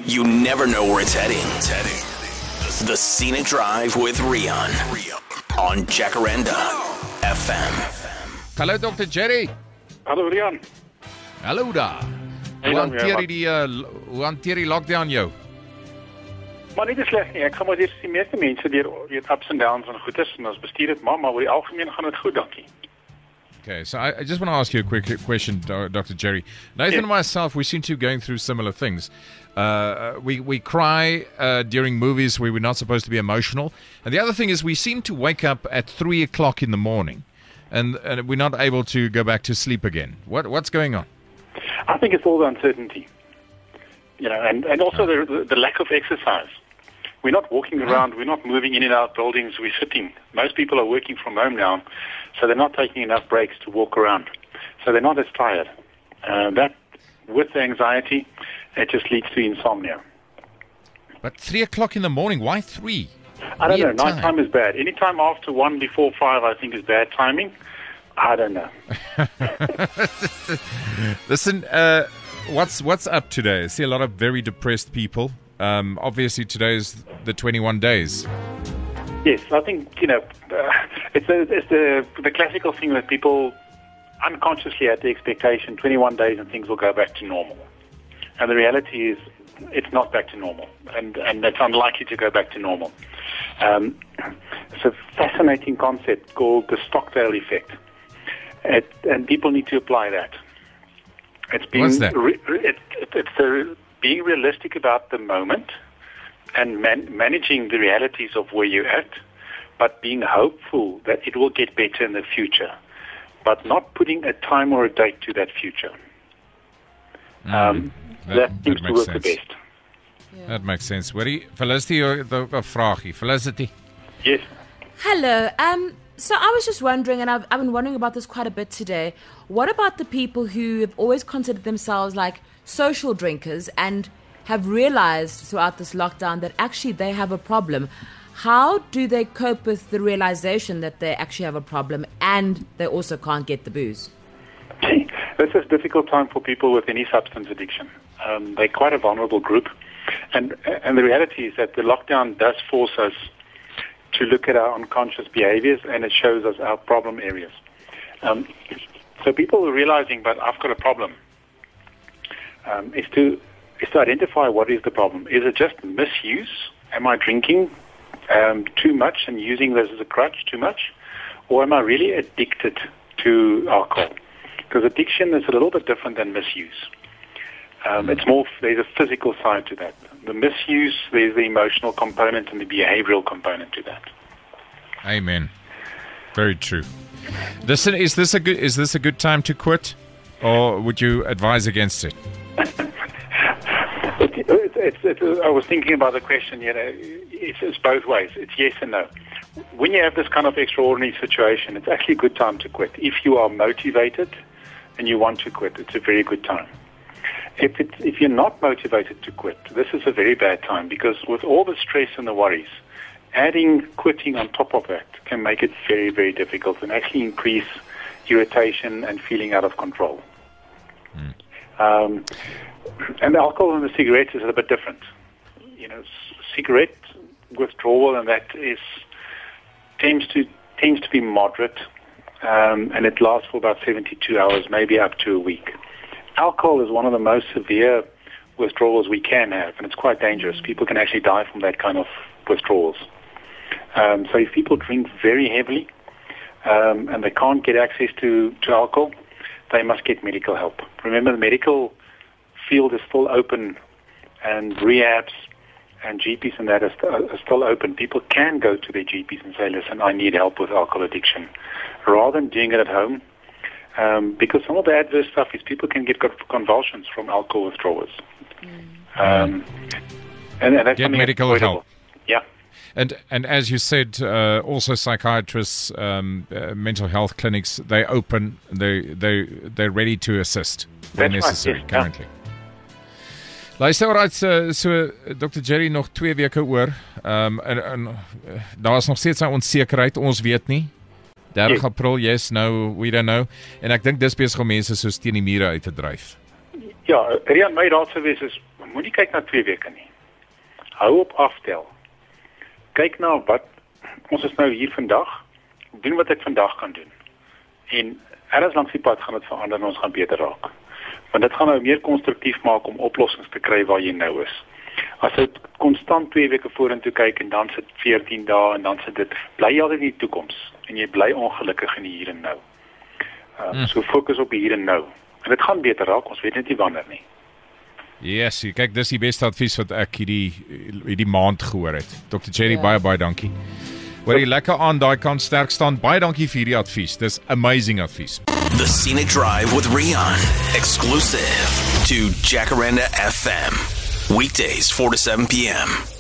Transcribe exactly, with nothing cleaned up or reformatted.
You never know where it's heading. It's heading. The Scenic Drive with Rian on Jacaranda F M. Hallo Doctor Jerry. Hallo Rian. Hallo daar. Hey, Hoe dan, hanteer ja, jy die uh, hoe hanteer die lockdown jou? Maar niet te slecht nie. Ek gaan maar die meeste mense deur die ups and downs van goed is en ons bestuur dit maar, maar oor die algemeen gaan dit goed, dankie. Okay, so I, I just want to ask you a quick question, Doctor Jerry. Nathan Yeah. and myself, we seem to be going through similar things. Uh, we we cry uh, during movies where we're not supposed to be emotional, and the other thing is we seem to wake up at three o'clock in the morning, and, and we're not able to go back to sleep again. What what's going on? I think it's all the uncertainty. You know, and, and also the, the, the lack of exercise. We're not walking around, we're not moving in and out buildings, we're sitting. Most people are working from home now, so they're not taking enough breaks to walk around. So they're not as tired. Uh, that, with the anxiety, it just leads to insomnia. But three o'clock in the morning, why three? I don't Weird know, time. night time is bad. Any time after one, before five, I think is bad timing. I don't know. Listen, uh, what's what's up today? I see a lot of very depressed people. Um, obviously, today is the twenty-one days. Yes, I think, you know, uh, it's, a, it's the, the classical thing that people unconsciously had the expectation, twenty-one days and things will go back to normal. And the reality is it's not back to normal, and, and it's unlikely to go back to normal. Um, it's a fascinating concept called the Stockdale effect, it, and people need to apply that. It's being, What's that? Re, it, it, it's the, being realistic about the moment and man, managing the realities of where you're at, but being hopeful that it will get better in the future, but not putting a time or a date to that future. Mm, Um, that- that, that seems to makes work sense. the best. That makes sense. Hoorie, Felicity, ook 'n vraagie. Felicity. Yes. Hello. Um, so I was just wondering, and I've, I've been wondering about this quite a bit today. What about the people who have always considered themselves like social drinkers and have realized throughout this lockdown that actually they have a problem? How do they cope with the realization that they actually have a problem and they also can't get the booze? This is a difficult time for people with any substance addiction. Um, they're quite a vulnerable group. And, and the reality is that the lockdown does force us to look at our unconscious behaviors, and it shows us our problem areas. Um, so people are realizing, but I've got a problem, um, is to is to identify what is the problem. Is it just misuse? Am I drinking um, too much and using this as a crutch too much? Or am I really addicted to alcohol? Because addiction is a little bit different than misuse. Um, it's more, there's a physical side to that. The misuse, there's the emotional component and the behavioral component to that. Amen. Very true. Listen, is this a good is this a good time to quit, or would you advise against it? It, it, it's, it's, I was thinking about the question, you know, it's, it's both ways. It's yes and no. When you have this kind of extraordinary situation, it's actually a good time to quit. If you are motivated and you want to quit, it's a very good time. If, it's, if you're not motivated to quit, this is a very bad time, because with all the stress and the worries, adding quitting on top of that can make it very, very difficult and actually increase irritation and feeling out of control. Mm. Um, and the alcohol and the cigarettes is a bit different. You know, cigarette withdrawal, and that is tends to tends to be moderate, um, and it lasts for about seventy-two hours, maybe up to a week. Alcohol is one of the most severe withdrawals we can have, and it's quite dangerous. People can actually die from that kind of withdrawals. Um, so if people drink very heavily um, and they can't get access to, to alcohol, they must get medical help. Remember, the medical field is still open, and rehabs and G Ps and that are, st- are still open. People can go to their G Ps and say, listen, I need help with alcohol addiction, rather than doing it at home. Um, because some of the adverse stuff is people can get convulsions from alcohol withdrawals. Mm. Um, and, and that's get medical avoidable. help. Yeah. And and as you said, uh, also psychiatrists, um, uh, mental health clinics, they open, they they they're ready to assist when That's necessary. right, yes, currently. Yeah. Luister, alright, so, so Doctor Jerry nog twee weke oor. Um, en, en uh, daar is nog steeds 'n onsekerheid, ons weet nie. dertig April, yes, no, we don't know. En ek dink dis besig om mense so teen die mure uit te dryf. Ja, Rian, my raad sou wees is moenie kyk na twee weke nie. Hou op aftel. Kyk na wat, ons is nou hier vandag, doen wat ek vandag kan doen. En ergens langs die pad gaan dit verander en ons gaan beter raak. Want dit gaan nou meer konstruktief maak om oplossings te kry waar jy nou is. As jy konstant twee weke vorentoe kyk en dan sit veertien dae en dan sit dit, bly jy altyd in die toekoms en jy bly ongelukkig in die hier en nou. Uh, mm. So fokus op die hier en nou. En dit gaan beter raak, ons weet net nie wanneer nie. Yes, kyk, dis die beste advies wat ek hierdie hierdie maand gehoor het. dokter Jerry, yeah. baie baie dankie. Hoor jy lekker aan, daai kan sterk staan. Baie dankie vir hierdie advies. Dis amazing advies. The Scenic Drive with Rian, exclusive to Jacaranda F M. Weekdays four to seven p.m.